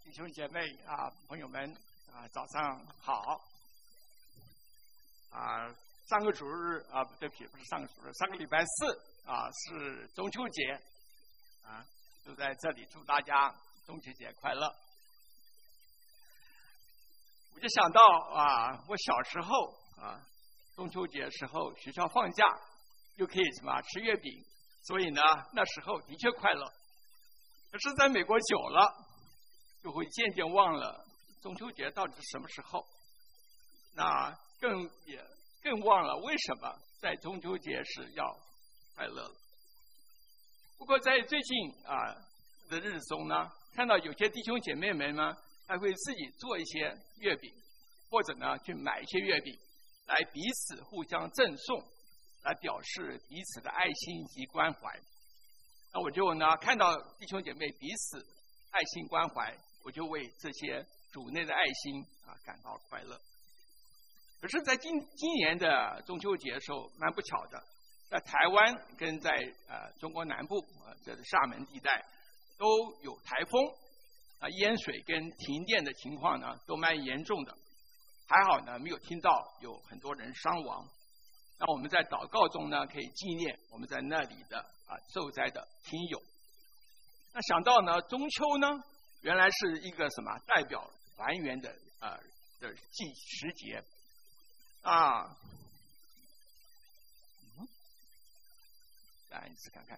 弟兄姐妹啊，朋友们啊，早上好！啊，上个主日啊，对不起，不是上个主日，上个礼拜四啊是中秋节啊，就在这里祝大家中秋节快乐。我就想到啊，我小时候啊，中秋节时候学校放假，又可以什么吃月饼，所以呢，那时候的确快乐。可是在美国久了，就会渐渐忘了中秋节到底是什么时候，那更忘了为什么在中秋节时要快乐了。不过在最近的日子中呢，看到有些弟兄姐妹们呢，还会自己做一些月饼，或者呢去买一些月饼，来彼此互相赠送，来表示彼此的爱心及关怀。那我就呢看到弟兄姐妹彼此爱心关怀，我就为这些主内的爱心感到快乐。可是在今年的中秋节的时候，蛮不巧的，在台湾跟在中国南部这厦门地带都有台风淹水跟停电的情况呢都蛮严重的。还好呢没有听到有很多人伤亡。那我们在祷告中呢可以纪念我们在那里的受灾的亲友。那想到呢中秋呢原来是一个什么代表团圆的时节啊。来一次看看，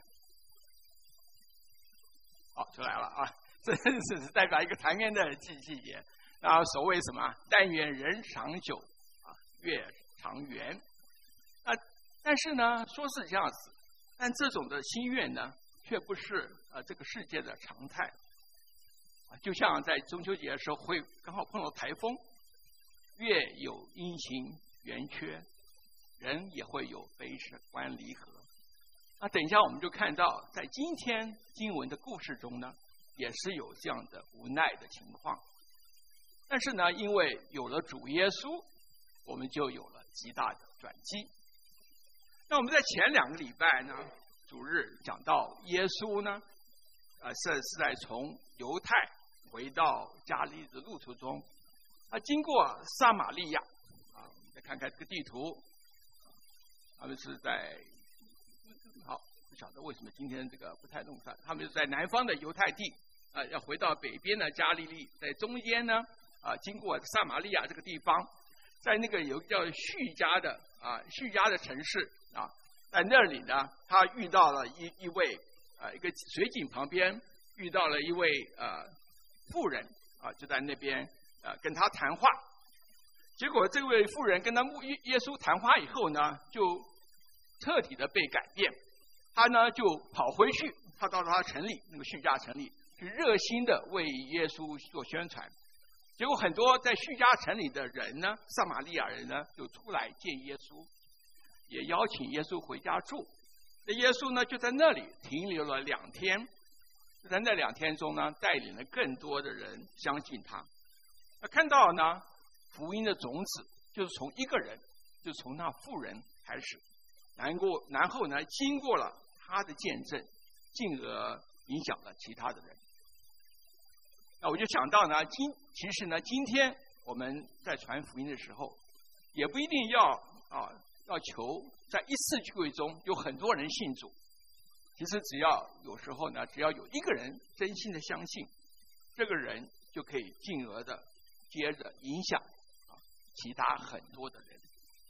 好出来了啊，这是代表一个团圆的季节啊。所谓什么但愿人长久月长圆。但是呢说是这样子，但这种的心愿呢却不是这个世界的常态。就像在中秋节的时候会刚好碰到台风，月有阴晴圆缺，人也会有悲欢离合。那等一下我们就看到在今天经文的故事中呢也是有这样的无奈的情况。但是呢因为有了主耶稣，我们就有了极大的转机。那我们在前2个礼拜呢主日讲到耶稣呢是在从犹太回到加利利的路途中，经过撒玛利亚我们再看看这个地图，他们是在好不晓得为什么今天这个不太弄上，他们是在南方的犹太地要回到北边的加利利，在中间呢经过撒玛利亚这个地方，在那个有个叫叙加的城市在那里呢他遇到了一位一个水井旁边遇到了一位妇人就在那边跟他谈话。结果这位妇人跟他耶稣谈话以后呢就彻底的被改变，他呢就跑回去，他到了他城里，那个叙加城里去热心的为耶稣做宣传。结果很多在叙加城里的人呢，撒玛利亚人呢就出来见耶稣，也邀请耶稣回家住。那耶稣呢就在那里停留了2天，在那2天中呢带领了更多的人相信他。看到呢福音的种子就是从一个人，就是从那妇人开始，然后呢经过了他的见证，进而影响了其他的人。那我就想到呢其实呢今天我们在传福音的时候也不一定要求在一次聚会中有很多人信主。其实有时候呢只要有一个人真心的相信，这个人就可以进而的接着影响其他很多的人。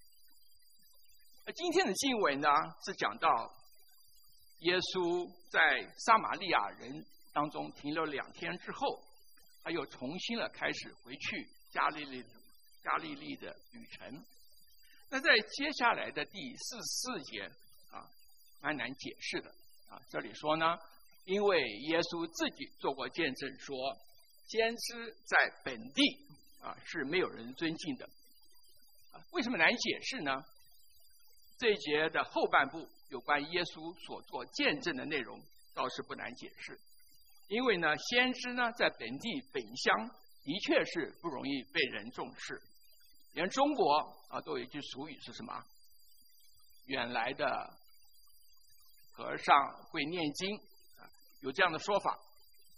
今天的经文呢是讲到耶稣在撒玛利亚人当中停留2天之后，他又重新了开始回去加利利的旅程。那在接下来的第44节蛮难解释的这里说呢，因为耶稣自己做过见证说，先知在本地是没有人尊敬的。为什么难解释呢？这一节的后半部有关耶稣所做见证的内容倒是不难解释。因为呢先知呢在本地本乡的确是不容易被人重视。连中国都有一句俗语是什么？远来的和尚会念经有这样的说法。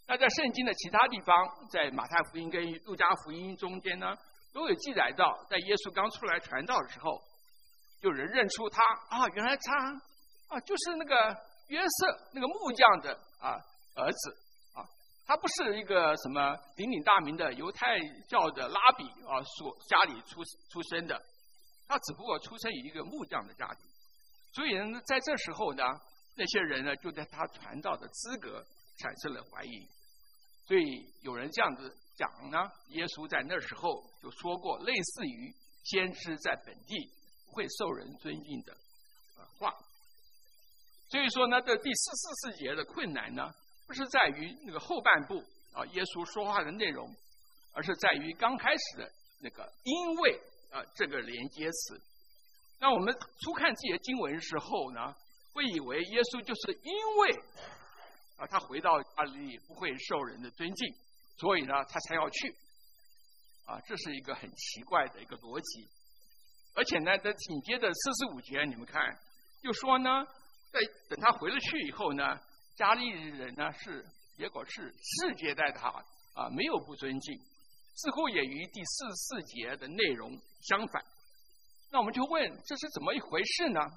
那在圣经的其他地方，在马太福音跟路加福音中间呢，都有记载到，在耶稣刚出来传道的时候，有人认出他啊，原来他就是那个约瑟那个木匠的儿子啊，他不是一个什么鼎鼎大名的犹太教的拉比所家里出生的，他只不过出生于一个木匠的家庭，所以呢，在这时候呢，那些人呢就对他传道的资格产生了怀疑，所以有人这样子讲呢，耶稣在那时候就说过类似于先知在本地不会受人尊敬的话。所以说呢，这第44节的困难呢，不是在于那个后半部耶稣说话的内容，而是在于刚开始的那个因为这个连接词。那我们初看这些经文的时候呢，会以为耶稣就是因为他回到加利利不会受人的尊敬，所以呢他才要去这是一个很奇怪的一个逻辑。而且呢，在紧接着45节，你们看又说呢，等他回了去以后呢，加利利人呢结果是接待他没有不尊敬，似乎也与第44节的内容相反。那我们就问，这是怎么一回事呢？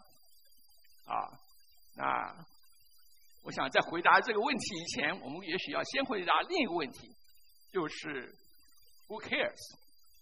那我想在回答这个问题以前，我们也许要先回答另一个问题，就是 Who cares？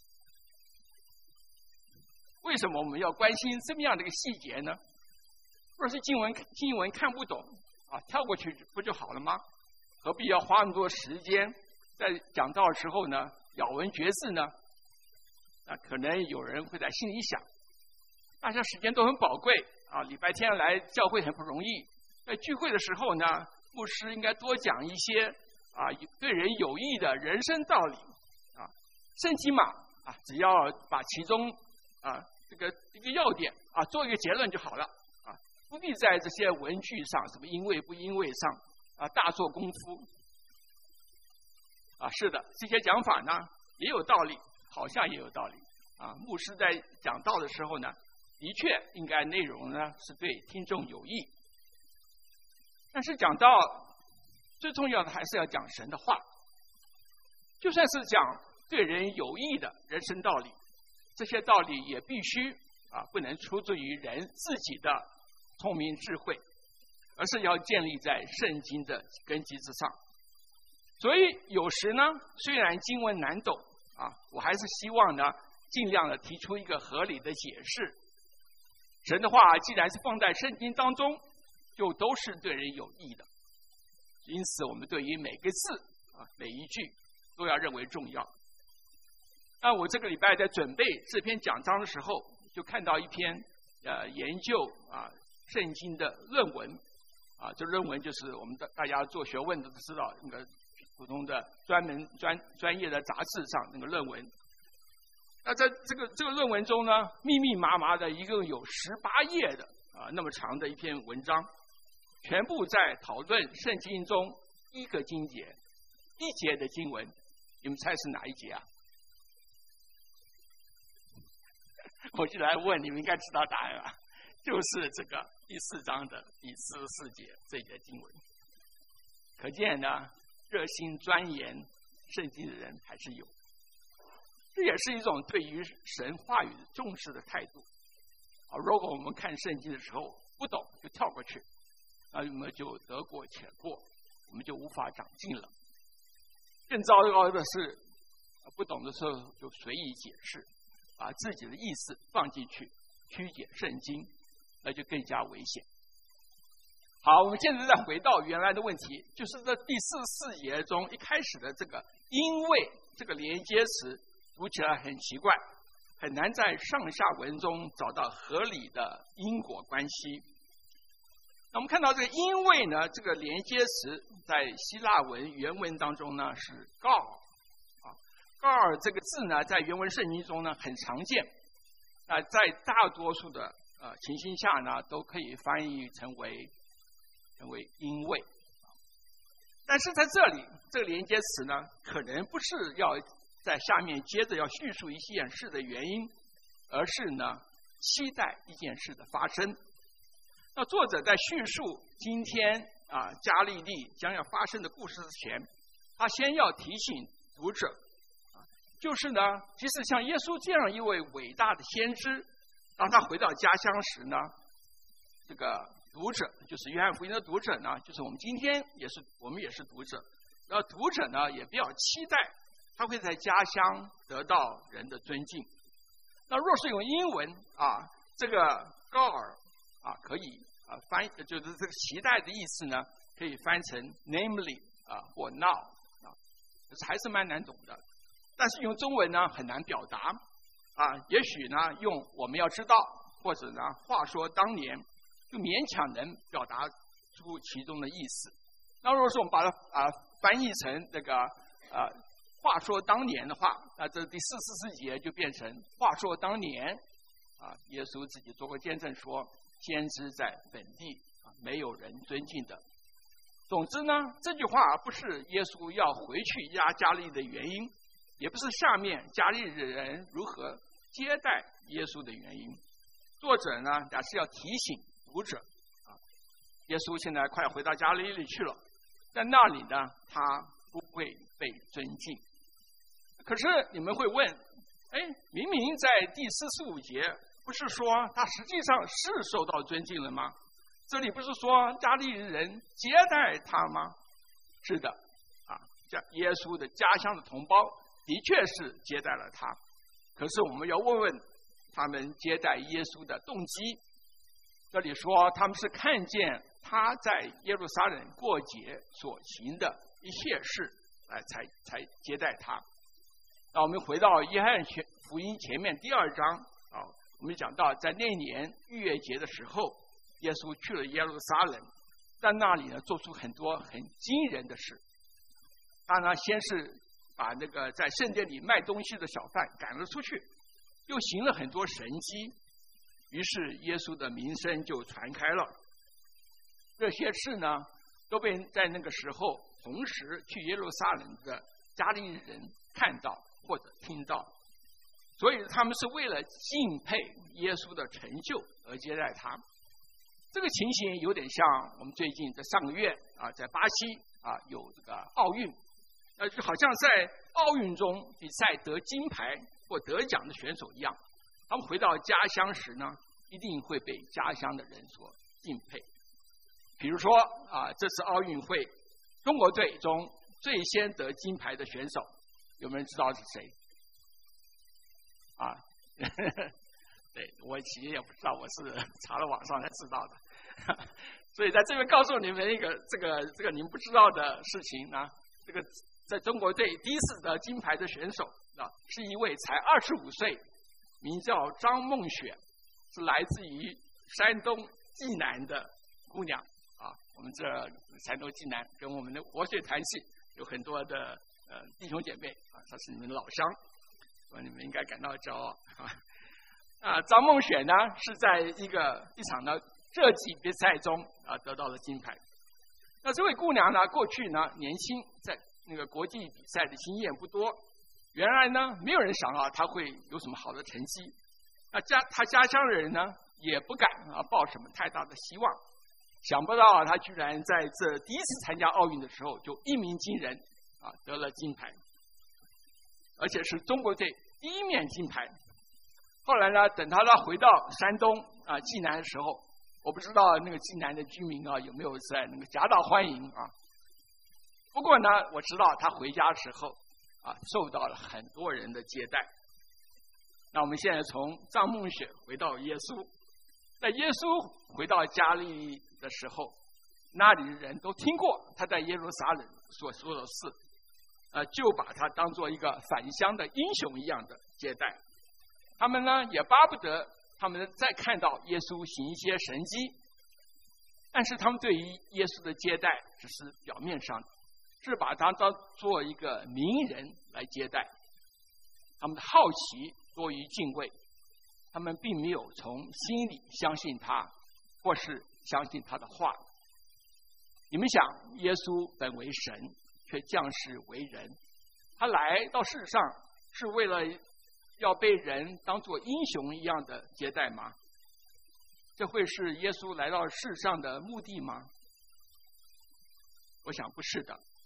为什么我们要关心这么样的一个细节呢？若是经文看不懂跳过去不就好了吗？何必要花那么多时间在讲道的时候呢咬文嚼字呢？那可能有人会在心里想，大家时间都很宝贵礼拜天来教会很不容易，在聚会的时候呢，牧师应该多讲一些对人有益的人生道理圣经嘛只要把其中这个一个要点做一个结论就好了不必在这些文句上什么因为不因为上大做功夫是的，这些讲法呢也有道理，好像也有道理牧师在讲道的时候呢，的确应该内容呢是对听众有益，但是讲道最重要的还是要讲神的话，就算是讲对人有益的人生道理，这些道理也必须不能出自于人自己的聪明智慧，而是要建立在圣经的根基之上。所以有时呢，虽然经文难懂我还是希望呢尽量的提出一个合理的解释。神的话既然是放在圣经当中，就都是对人有益的，因此我们对于每个字每一句都要认为重要。那我这个礼拜在准备这篇讲章的时候，就看到一篇研究圣经的论文这论文就是我们大家做学问都知道那个普通的专业的杂志上那个论文。那在这个论文中呢，密密麻麻的一共有18页的那么长的一篇文章，全部在讨论圣经中一个经节一节的经文，你们猜是哪一节我就来问，你们应该知道答案了，就是这个第4章的第44节这节经文。可见呢，热心钻研圣经的人还是有，这也是一种对于神话语重视的态度如果我们看圣经的时候不懂就跳过去，那我们就得过且过，我们就无法长进了。更糟糕的是不懂的时候就随意解释，把自己的意思放进去曲解圣经，那就更加危险。好，我们现在再回到原来的问题，就是这第44节中一开始的这个因为这个连接词读起来很奇怪，很难在上下文中找到合理的因果关系。那我们看到这个因为呢，这个连接词在希腊文原文当中呢是告告这个字呢在原文圣经中呢很常见，在大多数的情形下呢都可以翻译成为因为。但是在这里这个连接词呢可能不是要在下面接着要叙述一件事的原因，而是呢期待一件事的发生。那作者在叙述今天加利利将要发生的故事之前， 他先要提醒读者，就是呢，即使像耶稣这样一位伟大的先知，当他回到家乡时呢，这个读者就是约翰福音的读者呢，就是我们今天我们也是读者。然后读者呢也比较期待他会在家乡得到人的尊敬。那若是用英文这个高尔可以翻译，就是这个期待的意思呢，可以翻成 namely 或 now 还是蛮难懂的。但是用中文呢很难表达也许呢用我们要知道或者呢话说当年，就勉强能表达出其中的意思。那如果说我们把它翻译成这个话说当年的话，那这第44节就变成话说当年耶稣自己做过见证说，先知在本地没有人尊敬的。总之呢，这句话不是耶稣要回去加利利的原因，也不是下面加利利的人如何接待耶稣的原因。作者呢也是要提醒读者耶稣现在快回到加利利去了，在那里呢他不会被尊敬。可是你们会问，明明在第45节不是说他实际上是受到尊敬了吗？这里不是说加利利人接待他吗？是的耶稣的家乡的同胞的确是接待了他。可是我们要问问他们接待耶稣的动机。这里说他们是看见他在耶路撒冷过节所行的一切事才接待他。那我们回到约翰福音前面第2章我们讲到在那年逾越节的时候，耶稣去了耶路撒冷，在那里呢做出很多很惊人的事。他呢先是把那个在圣殿里卖东西的小贩赶了出去，又行了很多神迹，于是耶稣的名声就传开了。这些事呢都被在那个时候同时去耶路撒冷的加利利人看到或者听到，所以他们是为了敬佩耶稣的成就而接待他。这个情形有点像我们最近在上个月在巴西有这个奥运，就好像在奥运中比赛得金牌或得奖的选手一样，他们回到家乡时呢，一定会被家乡的人所敬佩。比如说这次奥运会中国队中最先得金牌的选手，有没有人知道是谁？对，我其实也不知道，我是查了网上才知道的。所以在这边告诉你们一个这个你们不知道的事情呢，这个在中国队第一次得金牌的选手是一位才25岁，名叫张梦雪，是来自于山东济南的姑娘我们这山东济南跟我们的活水团系有很多的弟兄姐妹她是你们的老乡，你们应该感到骄傲张梦雪呢是在一场的射击比赛中得到了金牌。那这位姑娘呢过去呢年轻，在那个国际比赛的经验不多，原来呢没有人想到她会有什么好的成绩。她家乡的人呢也不敢抱什么太大的希望，想不到她居然在这第一次参加奥运的时候就一鸣惊人得了金牌，而且是中国队第一面金牌。后来呢，等他回到山东济南的时候，我不知道那个济南的居民有没有在那个夹道欢迎不过呢，我知道他回家的时候受到了很多人的接待。那我们现在从张梦雪回到耶稣，在耶稣回到加利利的时候，那里的人都听过他在耶路撒冷所说的事，就把他当作一个返乡的英雄一样的接待。他们呢也巴不得他们再看到耶稣行一些神迹，但是他们对于耶稣的接待只是表面上的，是把他当做一个名人来接待。他们的好奇多于敬畏，他们并没有从心里相信他，或是相信他的话。你们想，耶稣本为神，却降世为人，他来到世上是为了要被人当作英雄一样的接待吗？这会是耶稣来到世上的目的吗？我想不是的。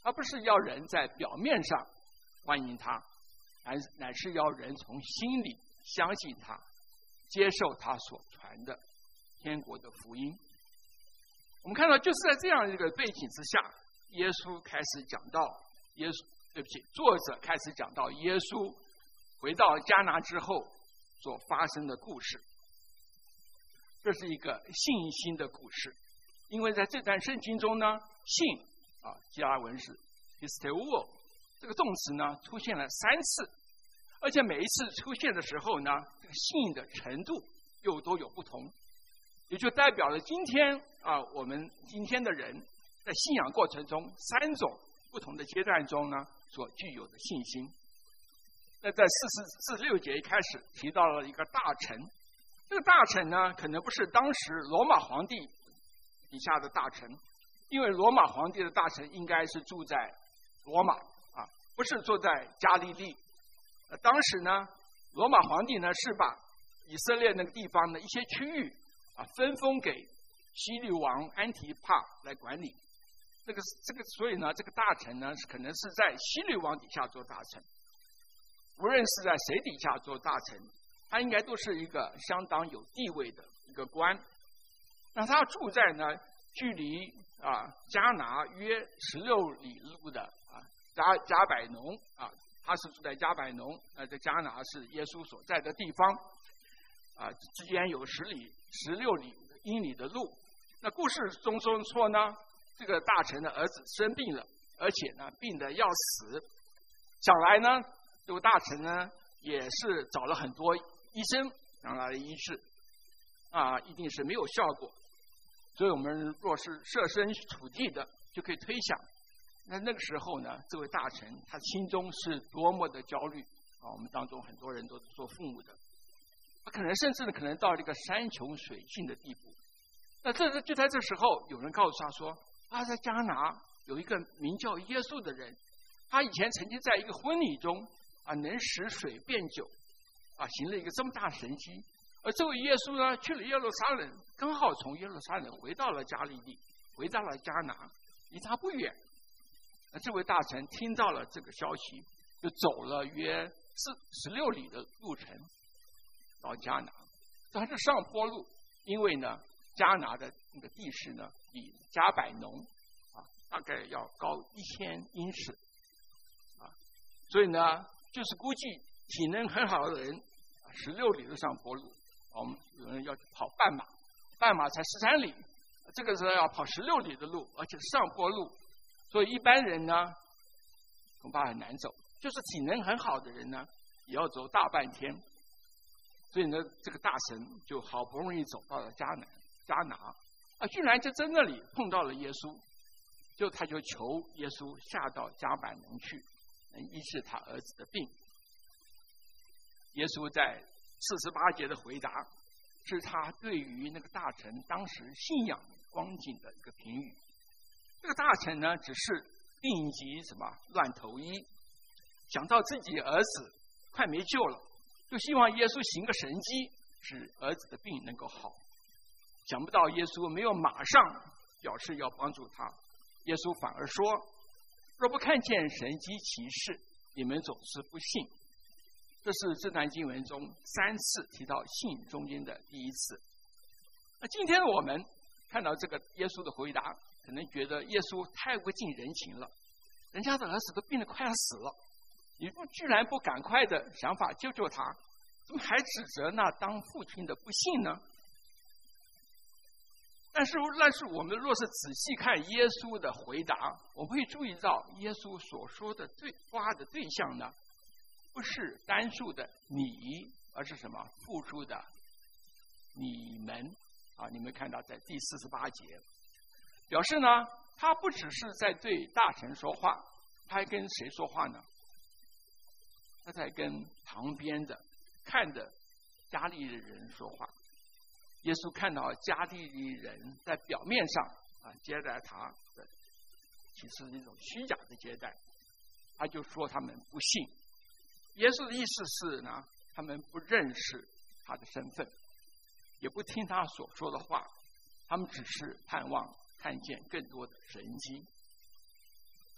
而不是要人在表面上欢迎他，乃是要人从心里相信他，接受他所传的天国的福音。我们看到，就是在这样一个背景之下，耶稣开始讲到作者开始讲到耶稣回到迦拿之后所发生的故事。这是一个信心的故事，因为在这段圣经中呢，信希腊文是 pisteuo 这个动词呢出现了3次，而且每一次出现的时候呢，这个信的程度又都有不同，也就代表了今天我们今天的人在信仰过程中3种不同的阶段中呢所具有的信心。那在46节一开始提到了一个大臣，这个大臣呢可能不是当时罗马皇帝底下的大臣，因为罗马皇帝的大臣应该是住在罗马不是住在加利利。当时呢，罗马皇帝呢是把以色列那个地方的一些区域分封给希律王安提帕来管理。所以呢，这个大臣呢可能是在希律王底下做大臣。无论是在谁底下做大臣，他应该都是一个相当有地位的一个官。那他住在呢距离迦拿约16里路的迦百农他是住在迦百农，这迦拿是耶稣所在的地方之间有16英里的路。那故事中说呢，这个大臣的儿子生病了，而且呢病得要死。想来呢，这个大臣呢也是找了很多医生让他来医治一定是没有效果。所以我们若是设身处地的就可以推想，那个时候呢，这位大臣他心中是多么的焦虑我们当中很多人都是做父母的，可能甚至可能到了一个山穷水尽的地步。那就在这时候，有人告诉他说在迦拿有一个名叫耶稣的人，他以前曾经在一个婚礼中能使水变酒行了一个这么大神迹。而这位耶稣呢去了耶路撒冷，刚好从耶路撒冷回到了加利利，回到了迦拿，离他不远。这位大臣听到了这个消息，就走了约16里的路程到迦拿。它是上坡路，因为呢迦拿的那个地势呢比迦百农大概要高1000英尺所以呢就是估计体能很好的人16里的上坡路，我们有人要跑半马，半马才13里，这个时候要跑16里的路，而且是上坡路，所以一般人呢恐怕很难走，就是体能很好的人呢也要走大半天。所以呢这个大臣就好不容易走到了迦拿居然就在那里碰到了耶稣，他就求耶稣下到迦百农去，能医治他儿子的病。耶稣在48节的回答是他对于那个大臣当时信仰光景的一个评语。这个大臣呢只是病急乱投医，想到自己儿子快没救了，就希望耶稣行个神迹，使儿子的病能够好。想不到耶稣没有马上表示要帮助他，耶稣反而说，若不看见神迹奇事，你们总是不信。这是这段经文中3次提到信中间的第1次。那今天我们看到这个耶稣的回答，可能觉得耶稣太不近人情了，人家的儿子都病得快要死了，你居然不赶快的想法救救他，怎么还指责那当父亲的不信呢？但是我们若是仔细看耶稣的回答，我们会注意到耶稣所说的话的对象呢，不是单数的你，而是什么？复数的你们你们看到在第48节，表示呢他不只是在对大臣说话，他还跟谁说话呢？他在跟旁边的看着加利利人说话。耶稣看到加利利人在表面上接待他的，其实是一种虚假的接待，他就说他们不信。耶稣的意思是呢，他们不认识他的身份，也不听他所说的话，他们只是盼望看见更多的神迹。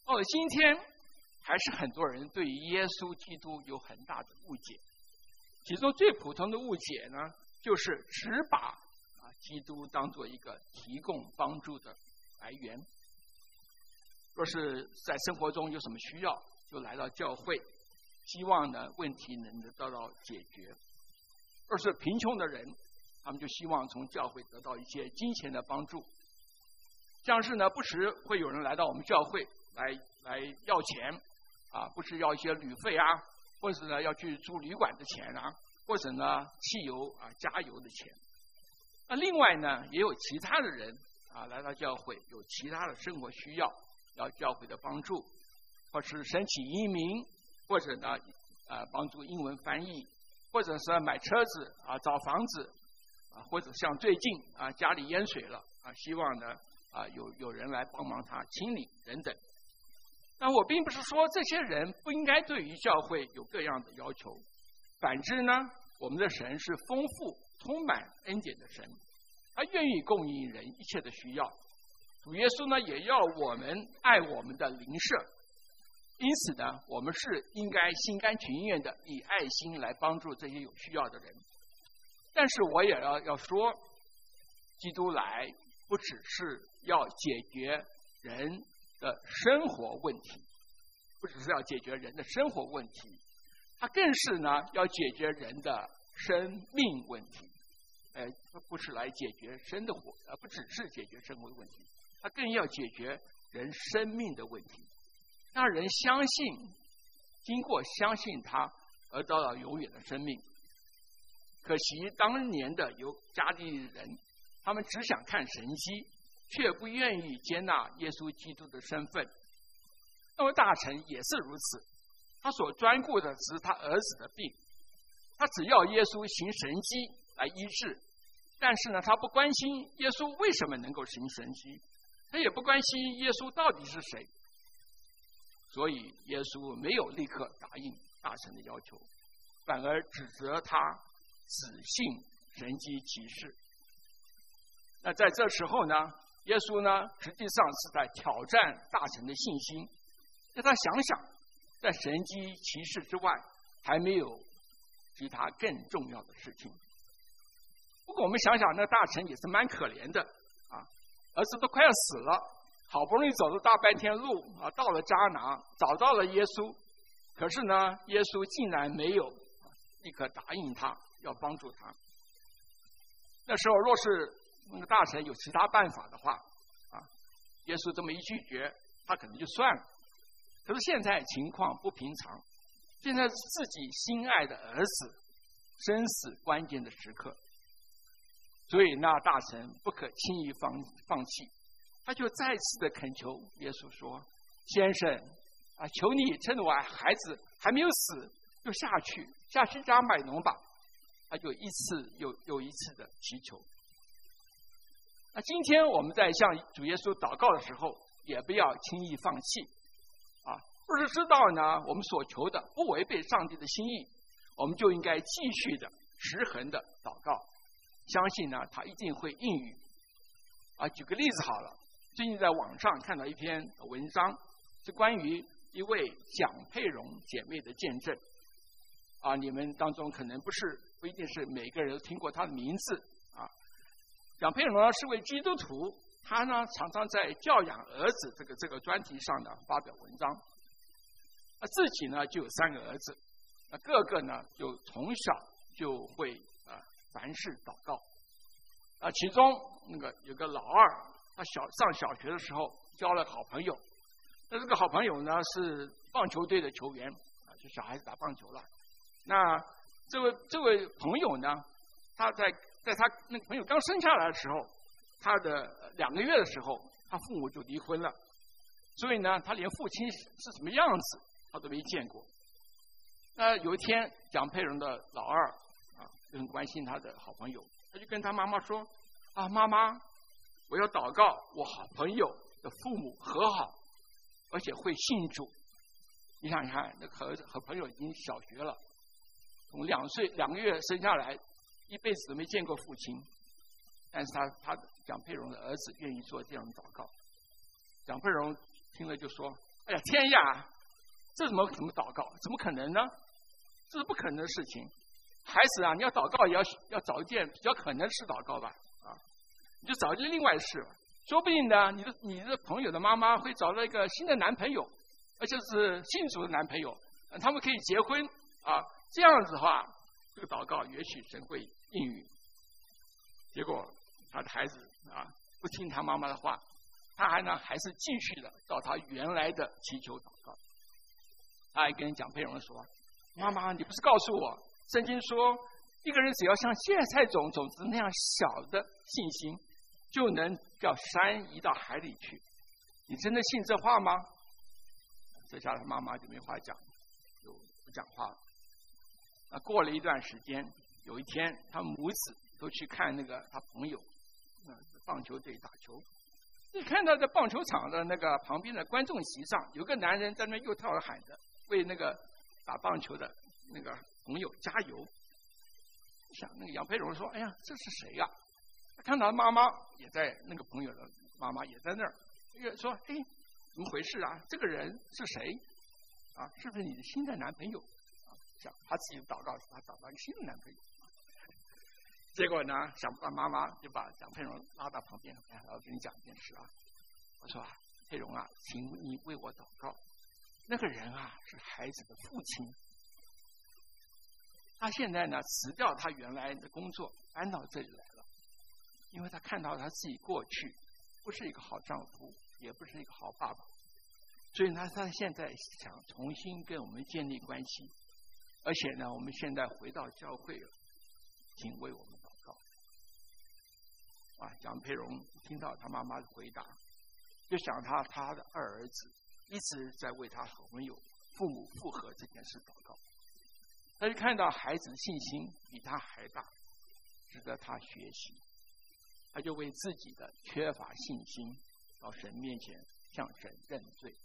到了今天，还是很多人对于耶稣基督有很大的误解。其中最普通的误解呢，就是只把基督当作一个提供帮助的来源。若是在生活中有什么需要，就来到教会，希望呢问题能得到解决。若是贫穷的人，他们就希望从教会得到一些金钱的帮助。像是呢，不时会有人来到我们教会来要钱不是要一些旅费或者呢要去住旅馆的钱或者呢汽油加油的钱。那另外呢，也有其他的人来到教会，有其他的生活需要教会的帮助，或是申请移民，或者呢帮助英文翻译，或者是买车子找房子或者像最近家里淹水了希望呢有人来帮忙他清理等等。但我并不是说这些人不应该对于教会有各样的要求，反之呢，我们的神是丰富充满恩典的神，他愿意供应人一切的需要。主耶稣呢也要我们爱我们的邻舍，因此呢，我们是应该心甘情愿的以爱心来帮助这些有需要的人。但是我也要说，基督来不只是要解决人的生活问题，不只是要解决人的生活问题，它更是呢要解决人的生命问题。不是来解决不只是解决生活的问题，它更要解决人生命的问题，让人相信，经过相信他而得到永远的生命。可惜当年的加利利人，他们只想看神迹，却不愿意接纳耶稣基督的身份。那么大臣也是如此，他所专顾的只是他儿子的病，他只要耶稣行神迹来医治，但是呢，他不关心耶稣为什么能够行神迹，他也不关心耶稣到底是谁。所以耶稣没有立刻答应大臣的要求，反而指责他只信神迹奇事。那在这时候呢，耶稣呢实际上是在挑战大臣的信心，让他想想，在神迹奇事之外，还没有其他更重要的事情。不过我们想想，那大臣也是蛮可怜的儿子都快要死了，好不容易走了大半天路到了迦拿，找到了耶稣，可是呢，耶稣竟然没有立刻答应他要帮助他。那时候若是那个大臣有其他办法的话耶稣这么一拒绝，他可能就算了。可是现在情况不平常，现在是自己心爱的儿子生死关键的时刻，所以那大臣不可轻易放弃，他就再次的恳求耶稣说：“先生求你趁我孩子还没有死，就下去家买农吧。”他就一次又一次的祈求。那今天我们在向主耶稣祷告的时候，也不要轻易放弃若是知道呢我们所求的不违背上帝的心意，我们就应该继续的持恒的祷告，相信呢他一定会应允举个例子好了，最近在网上看到一篇文章，是关于一位蒋佩蓉姐妹的见证你们当中可能不一定是每个人都听过她的名字蒋佩蓉呢是位基督徒，她呢常常在教养儿子这个专题上呢发表文章。自己呢就有3个儿子，各个呢就从小就会凡事祷告其中那个有个老二，他上小学的时候交了好朋友，那这个好朋友呢是棒球队的球员就小孩子打棒球了。那这位朋友呢，他在他那个朋友刚生下来的时候，他的2个月的时候，他父母就离婚了，所以呢他连父亲是什么样子他都没见过。那有一天蒋佩蓉的老二就很关心他的好朋友，他就跟他妈妈说妈妈，我要祷告我好朋友的父母和好，而且会信主。你想想看，那个好朋友已经小学了，从2个月生下来，一辈子都没见过父亲，但是他蒋佩蓉的儿子愿意做这样的祷告。蒋佩蓉听了就说哎呀，天呀，这怎么祷告？怎么可能呢？这是不可能的事情。孩子啊，你要祷告也要找一件比较可能是祷告吧，啊，你就找一件另外的事吧。说不定呢，你的朋友的妈妈会找到一个新的男朋友，而且是信主的男朋友，他们可以结婚啊。这样子的话，这个祷告也许神会应允。结果他的孩子啊不听他妈妈的话，他还是继续的照他原来的祈求祷告。他还跟蒋佩蓉说：“妈妈，你不是告诉我，圣经说一个人只要像芥菜种子那样小的信心，就能叫山移到海里去。你真的信这话吗？”这下他妈妈就没话讲，就不讲话了。那过了一段时间，有一天，他母子都去看那个他朋友棒球队打球。你看到在棒球场的那个旁边的观众席上，有个男人在那又跳又喊的，为那个打棒球的那个朋友加油。想那个杨培荣说：“哎呀，这是谁呀？”他看到妈妈也在，那个朋友的妈妈也在那儿，说：“哎，怎么回事啊？这个人是谁？啊，是不是你的新的男朋友？”啊，想他自己祷告说他找到一个新的男朋友。结果呢，想不到妈妈就把蒋佩蓉拉到旁边，哎，我跟你讲一件事啊。我说啊，佩蓉啊，请你为我祷告。那个人啊，是孩子的父亲。他现在呢，辞掉他原来的工作，搬到这里来了。因为他看到他自己过去不是一个好丈夫，也不是一个好爸爸，所以他现在想重新跟我们建立关系。而且呢，我们现在回到教会了，请为我们祷告。啊，蒋佩蓉听到他妈妈的回答，就想他的二儿子一直在为他好朋友父母复合这件事祷告。他就看到孩子的信心比他还大，值得他学习。他就为自己的缺乏信心到神面前向神认罪。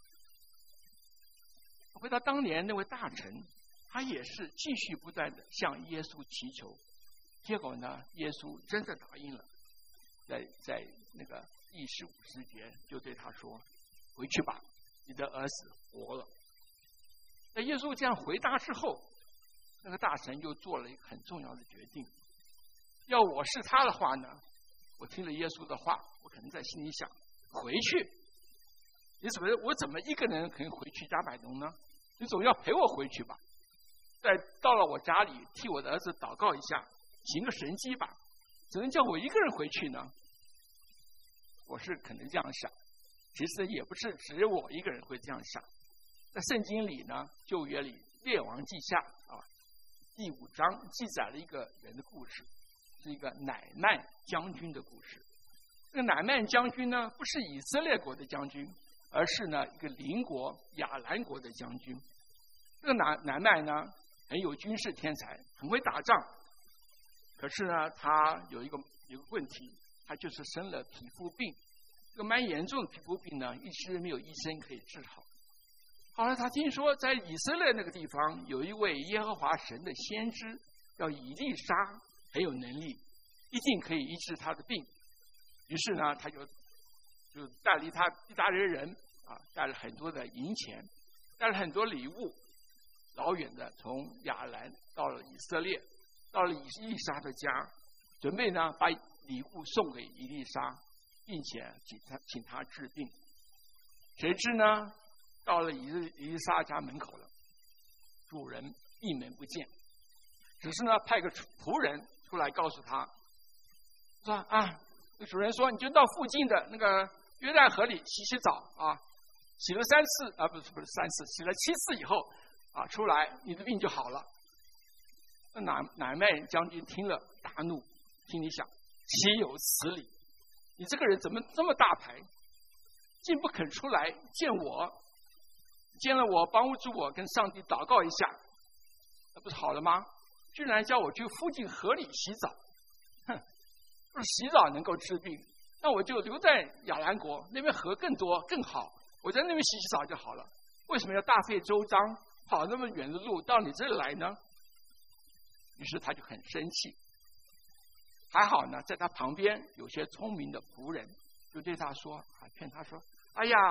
回到当年那位大臣，他也是继续不断的向耶稣祈求，结果呢，耶稣真的答应了，在那个第15节就对他说：“回去吧，你的儿子活了。”在耶稣这样回答之后，那个大臣又做了一个很重要的决定。要我是他的话呢，我听了耶稣的话，我可能在心里想：回去？我怎么一个人可以回去加百农呢？你总要陪我回去吧。再到了我家里，替我的儿子祷告一下，行个神迹吧。只能叫我一个人回去呢？我是可能这样想，其实也不是只有我一个人会这样想。在圣经里呢，旧约里列王记下啊第5章记载了一个人的故事，是一个乃曼将军的故事。这个乃曼将军呢，不是以色列国的将军，而是呢一个邻国亚兰国的将军。这个乃曼呢很有军事天才，很会打仗。可是呢，他有一个问题，他就是生了皮肤病。这个蛮严重的皮肤病呢，一直没有医生可以治好。后来他听说在以色列那个地方有一位耶和华神的先知叫以利沙，很有能力，一定可以医治他的病。于是呢，他就带了一大堆人啊，带了很多的银钱，带了很多礼物，老远的从亚兰到了以色列，到了以利沙的家，准备呢把礼物送给以利沙，并且请他治病。谁知呢，到了以利沙家门口了，主人闭门不见，只是呢派个仆人出来告诉他说：“啊，主人说你就到附近的那个约旦河里洗澡啊，洗了3次啊，不是3次，洗了7次以后啊，出来你的病就好了。”那乃曼将军听了大怒，心里想：岂有此理！你这个人怎么这么大牌，竟不肯出来见我，见了我帮助我跟上帝祷告一下，那不是好了吗？居然叫我去附近河里洗澡，哼！不是洗澡能够治病，那我就留在亚兰国那边，河更多更好，我在那边洗澡就好了。为什么要大费周章跑那么远的路到你这里来呢？于是他就很生气。还好呢，在他旁边有些聪明的仆人就对他说啊，劝他说：“哎呀，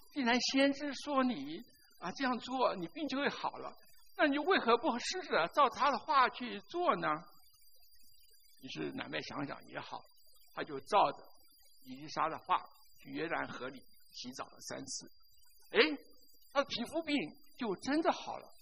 既然先知说你这样做，你病就会好了，那你为何不试着照他的话去做呢？”于是乃縵想想也好，他就照着以利沙的话去约旦河里洗澡了3次。他的皮肤病就真的好了。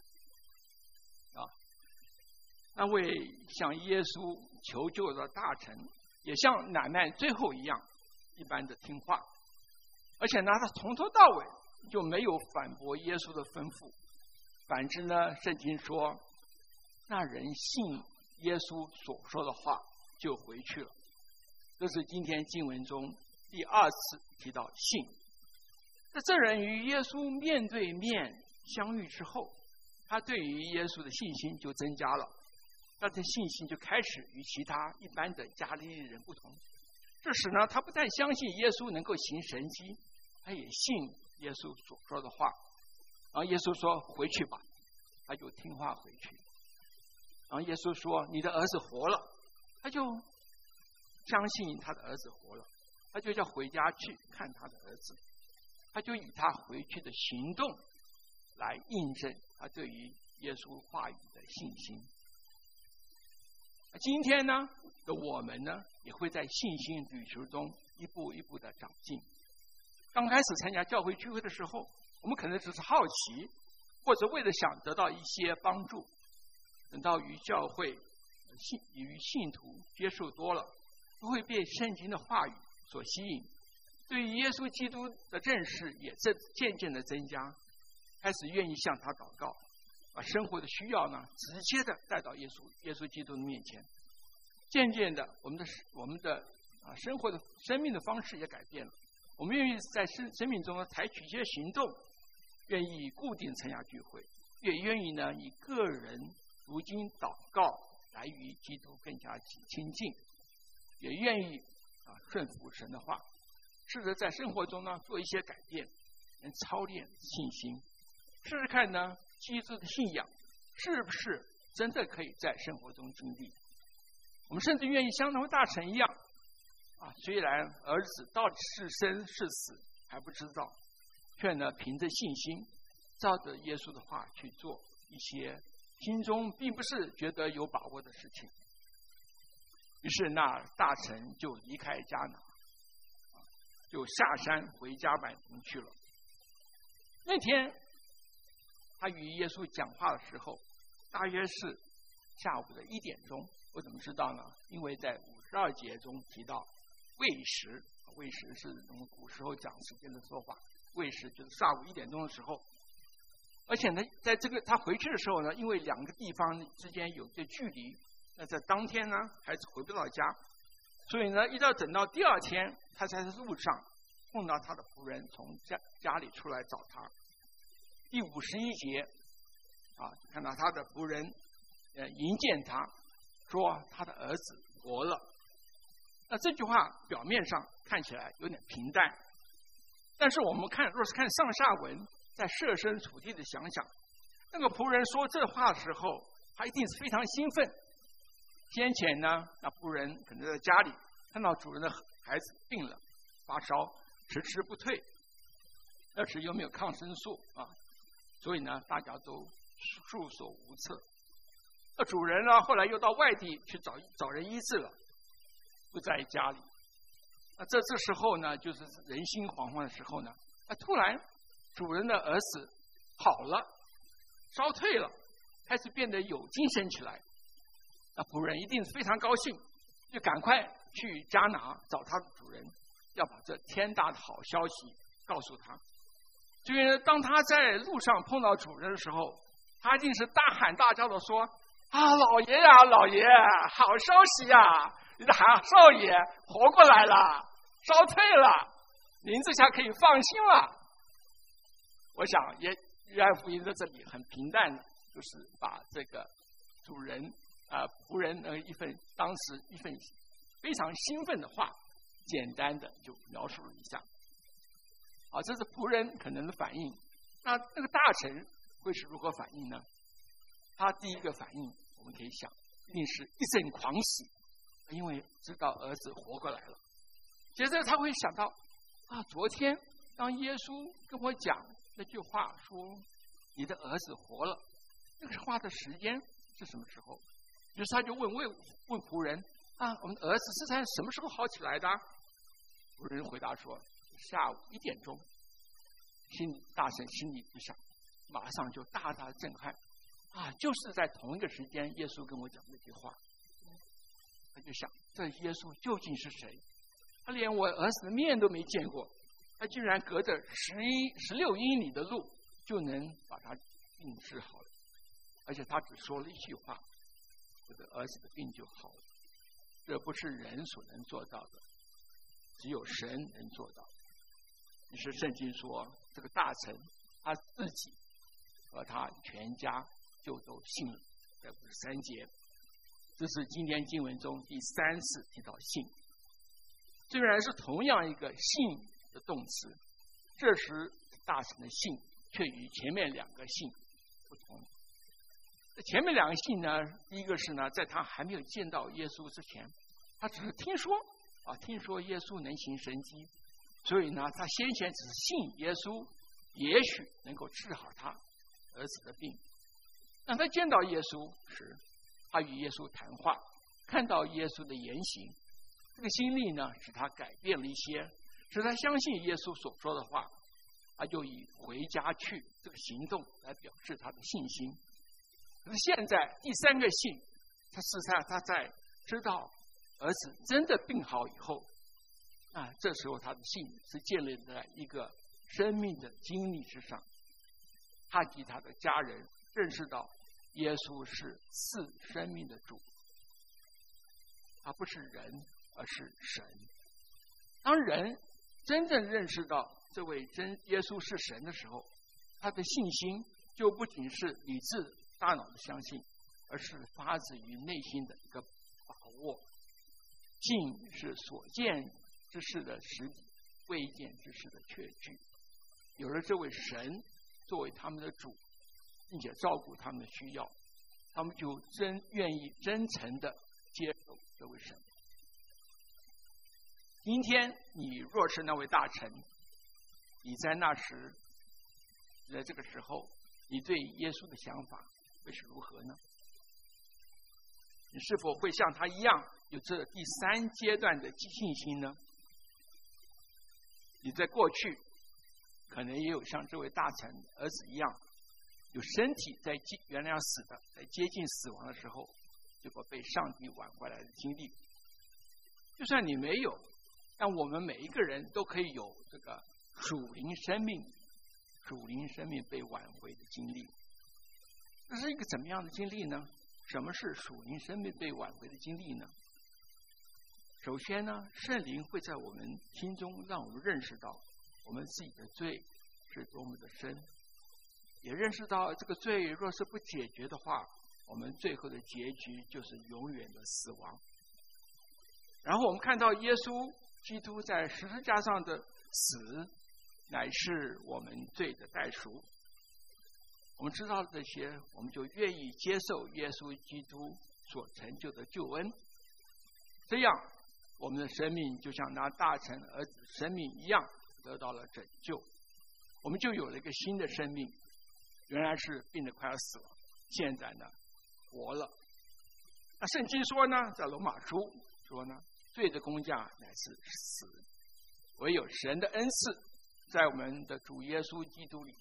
那位向耶稣求救的大臣，也像乃縵最后一般的听话，而且呢，他从头到尾就没有反驳耶稣的吩咐。反之呢，圣经说，那人信耶稣所说的话就回去了。这是今天经文中第2次提到信。这人与耶稣面对面相遇之后，他对于耶稣的信心就增加了，他的信心就开始与其他一般的加利利人不同。这时呢，他不但相信耶稣能够行神迹，他也信耶稣所说的话。然后耶稣说：“回去吧。”他就听话回去。然后耶稣说：“你的儿子活了。”他就相信他的儿子活了，他就要回家去看他的儿子。他就以他回去的行动来印证他对于耶稣话语的信心。今天呢，我们呢也会在信心旅途中一步一步的长进。刚开始参加教会聚会的时候，我们可能只是好奇，或者为了想得到一些帮助。等到与教会与信徒接触多了，都会被圣经的话语所吸引，对于耶稣基督的认识也渐渐的增加，开始愿意向他祷告，把生活的需要呢直接的带到耶稣基督的面前。渐渐的，我们的生活的生命的方式也改变了。我们愿意在生命中采取一些行动，愿意固定参加聚会，也愿意呢以个人读经祷告来与基督更加亲近，也愿意顺服神的话，试着在生活中呢做一些改变，能操练信心，试试看呢基督的信仰是不是真的可以在生活中经历。我们甚至愿意像他们大臣一样虽然儿子到底是生是死还不知道，却呢凭着信心照着耶稣的话去做一些心中并不是觉得有把握的事情。于是那大臣就离开迦拿，就下山回迦百农去了。那天他与耶稣讲话的时候，大约是下午的1点钟。我怎么知道呢？因为在52节中提到未时，未时是我们古时候讲时间的说法，未时就是下午1点钟的时候。而且呢，在这个他回去的时候呢，因为2个地方之间有些距离，那在当天呢还是回不到家，所以呢，一直到等到第2天，他才在路上碰到他的仆人从家里出来找他。第51节看到他的仆人迎见他，说他的儿子活了。那这句话表面上看起来有点平淡，但是我们若是看上下文，再设身处地的想想，那个仆人说这话的时候，他一定是非常兴奋。先前呢，那仆人可能在家里看到主人的孩子病了，发烧迟迟不退，而且又没有抗生素所以呢，大家都束手无策。那主人呢，后来又到外地去找人医治了，不在家里。那这时候呢，就是人心惶惶的时候呢，突然主人的儿子好了，烧退了，开始变得有精神起来。那仆人一定是非常高兴，就赶快去迦拿找他的主人，要把这天大的好消息告诉他。所以呢，当他在路上碰到主人的时候，他一定是大喊大叫的说：“老爷呀，老爷，好消息呀！你的少爷活过来了，烧退了，您这下可以放心了。”我想约翰福音在这里很平淡的，就是把这个主人仆人当时一份非常兴奋的话，简单的就描述了一下。这是仆人可能的反应。那个大臣会是如何反应呢？他第一个反应我们可以想，一定是一阵狂喜，因为知道儿子活过来了。接着他会想到昨天当耶稣跟我讲那句话说你的儿子活了，那个话的时间是什么时候？于是他就问仆人啊，我们的儿子是在什么时候好起来的？仆人回答说下午1点钟。大臣心里一想，马上就大大震撼啊！就是在同一个时间，耶稣跟我讲那句话。他就想，这耶稣究竟是谁？他连我儿子的面都没见过，他居然隔着16英里的路就能把他病治好了，而且他只说了一句话，我的儿子的病就好了。这不是人所能做到的，只有神能做到。于是圣经说，这个大臣他自己和他全家就都信了。这53节，这是今天经文中第3次提到信。虽然是同样一个信的动词，这时大臣的信却与前面2个信不同。前面2个信呢，第一个是呢，在他还没有见到耶稣之前，他只是听说耶稣能行神迹，所以呢，他先前只是信耶稣，也许能够治好他儿子的病。当他见到耶稣时，他与耶稣谈话，看到耶稣的言行，这个经历呢，使他改变了一些，使他相信耶稣所说的话。他就以回家去这个行动来表示他的信心。可是现在第3个信，他在知道儿子真的病好以后，这时候他的信是建立在一个生命的经历之上。他及他的家人认识到耶稣是赐生命的主，他不是人，而是神。当人真正认识到这位耶稣是神的时候，他的信心就不仅是理智大脑的相信，而是发自于内心的一个把握。信是所见之事的实底，未见之事的确据。有了这位神作为他们的主，并且照顾他们的需要，他们就愿意真诚的接受这位神。今天你若是那位大臣，你在那时，在这个时候，你对耶稣的想法会是如何呢？你是否会像他一样有这第3阶段的信心呢？你在过去可能也有像这位大臣儿子一样，有身体在原来要死的，在接近死亡的时候，结果被上帝挽回来的经历。就算你没有，但我们每一个人都可以有这个属灵生命被挽回的经历。这是一个怎么样的经历呢？什么是属灵生命被挽回的经历呢？首先呢，圣灵会在我们心中让我们认识到我们自己的罪是多么的深，也认识到这个罪若是不解决的话，我们最后的结局就是永远的死亡。然后我们看到耶稣基督在十字架上的死乃是我们罪的代赎。我们知道这些，我们就愿意接受耶稣基督所成就的救恩，这样我们的生命就像那大臣儿子生命一样得到了拯救，我们就有了一个新的生命。原来是病得快要死了，现在呢活了。那圣经说呢，在罗马书说呢，罪的工价乃是死，唯有神的恩赐在我们的主耶稣基督里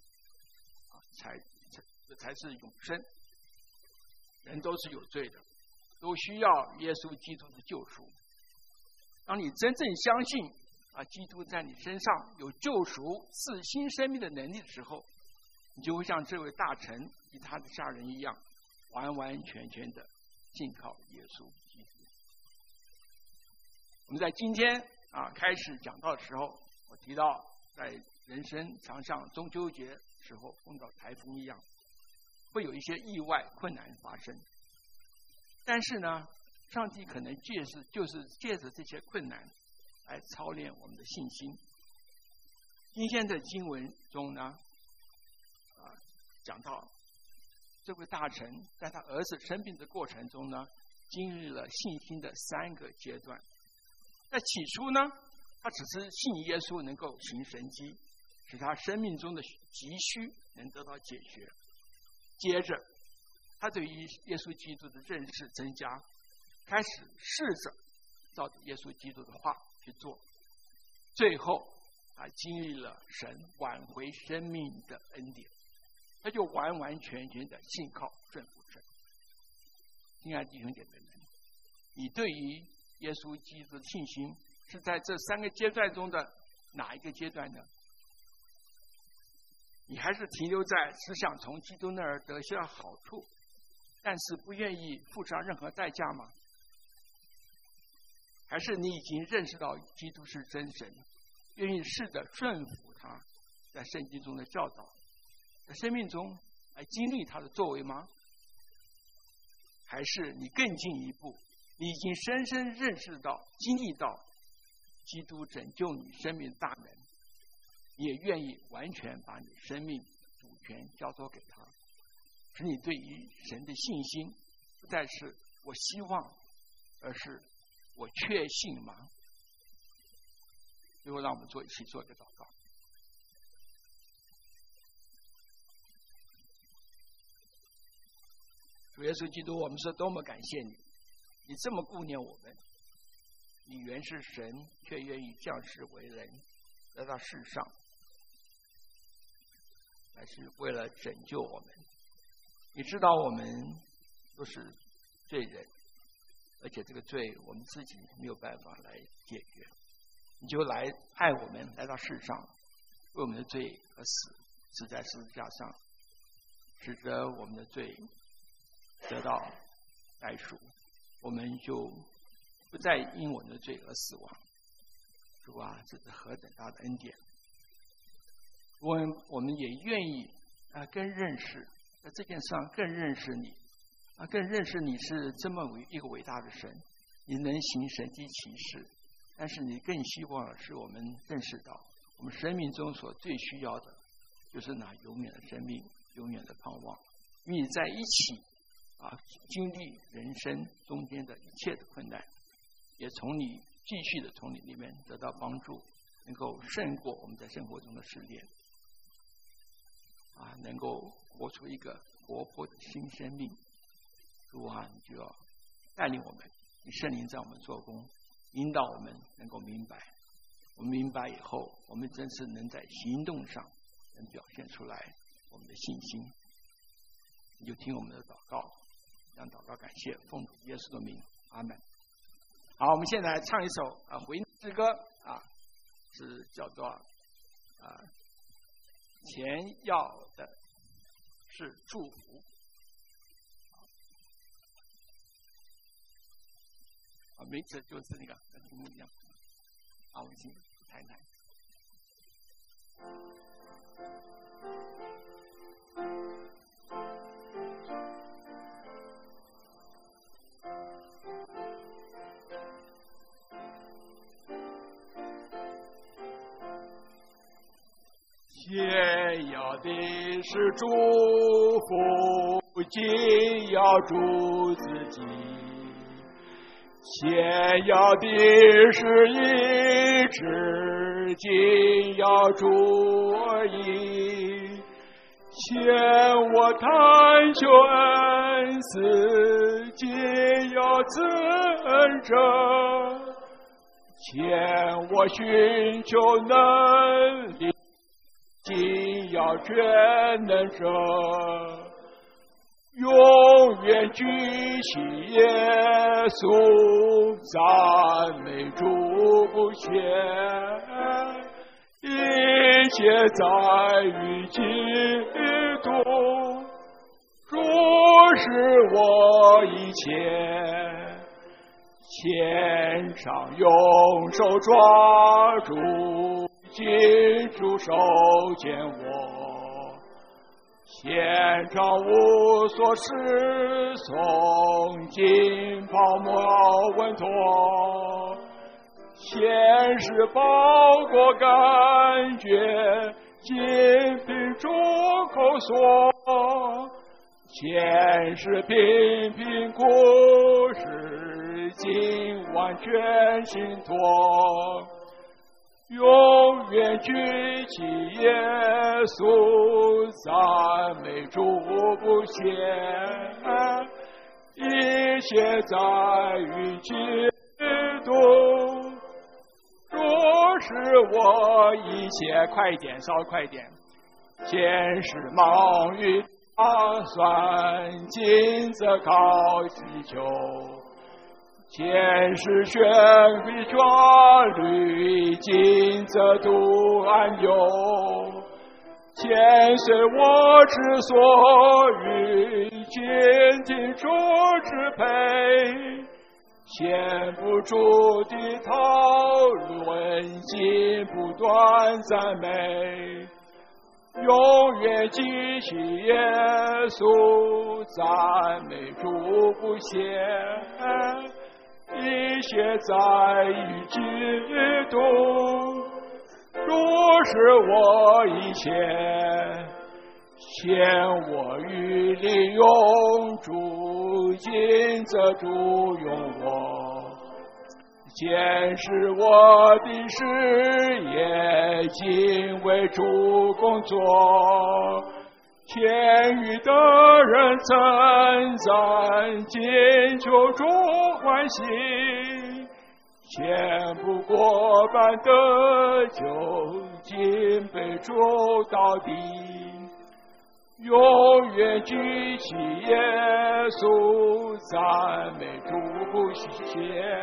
才是永生。人都是有罪的，都需要耶稣基督的救赎。当你真正相信基督在你身上有救赎赐新生命的能力的时候，你就会像这位大臣与他的家人一样，完完全全的信靠耶稣基督。我们在今天开始讲到的时候，我提到在人生常像中秋节时候碰到台风一样，会有一些意外困难发生。但是呢，上帝可能就是借着这些困难来操练我们的信心。今天的经文中呢，讲到这位大臣在他儿子生病的过程中呢，经历了信心的3个阶段。在起初呢，他只是信耶稣能够行神迹， 使他生命中的急需能得到解决。接着，他对于耶稣基督的认识增加，开始试着照着耶稣基督的话去做。最后，他经历了神挽回生命的恩典，他就完完全全的信靠顺服神。亲爱的弟兄姐妹们，你对于耶稣基督的信心是在这3个阶段中的哪一个阶段呢？你还是停留在只想从基督那儿得些好处，但是不愿意付上任何代价吗？还是你已经认识到基督是真神，愿意试着顺服他在圣经中的教导，在生命中来经历他的作为吗？还是你更进一步，你已经深深认识到、经历到基督拯救你生命的大能，也愿意完全把你生命主权交托给他，使你对于神的信心不再是我希望，而是我确信吗？最后让我们一起做一个祷告。主耶稣基督，我们是多么感谢你，你这么顾念我们，你原是神，却愿意降世为人，来到世上，乃是为了拯救我们。你知道我们都是罪人，而且这个罪我们自己没有办法来解决，你就来爱我们，来到世上，为我们的罪而死在十字架上，使得我们的罪得到代赎，我们就不再因我们的罪而死亡。主啊，这是何等大的恩典！我们也愿意更认识，在这件事上更认识你，更认识你是这么一个伟大的神，你能行神迹奇事，但是你更希望的是我们认识到，我们生命中所最需要的，就是那永远的生命，永远的盼望，与你在一起经历人生中间的一切的困难，也从你继续的从你里面得到帮助，能够胜过我们在生活中的试炼，能够活出一个活泼的新生命。主啊，你就要带领我们，你圣灵在我们做工，引导我们能够明白。我们明白以后，我们真是能在行动上能表现出来我们的信心。你就听我们的祷告，让祷告感谢，奉主耶稣的名，阿们。好，我们现在来唱一首回应之歌是叫做前要的是祝福。名字就是那个跟题目一样。我们先谈谈。先要的是祝福，紧要助自己；先要的是医治，紧要助益；先我探求恩赐，紧要增长；先我寻求能力，紧要全能者，永远举起耶稣，赞美主不歇，一切在于基督，主是我一切，献上用手抓住，紧住手牵我，献上无所适从，金袍莫稳妥，先是包裹感觉，金瓶出口所，先是频频故事，今完全心托， 永远举起耶稣，赞美主不歇，一切在于基督，主是我一切。快一点，稍微快一点。见识忙于打算，今则靠祈求。前世玄秘抓律，今则独安有。前随我之所欲，今听主支配。先不住的讨论，今不断赞美。永远记起耶稣，赞美主不歇，一切在于基督，主是我一切，现我于利用主，今则主用我。见识我的事业，今为主工作。天宇的人称赞，今求主欢喜。前不过半得救，今被主到底。永远举起耶稣，赞美主不歇，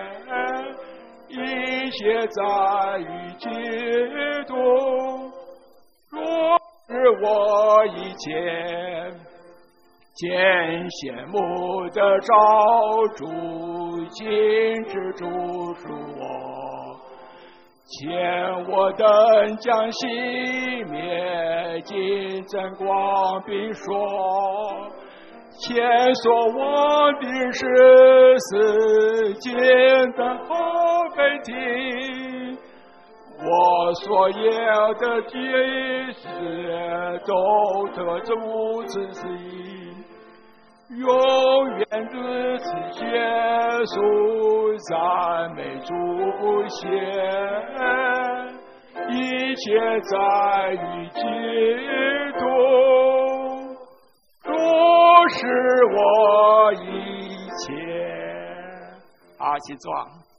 一切在于基督，若是我一切，见羡慕的照主，今之主属我。前我等将熄灭，今真光并说。前所望的是死，今等候被听。我所要的结实，都得主此意。永远如此耶稣，赞美主不歇，一切在于基督，主是我一切。好，请坐。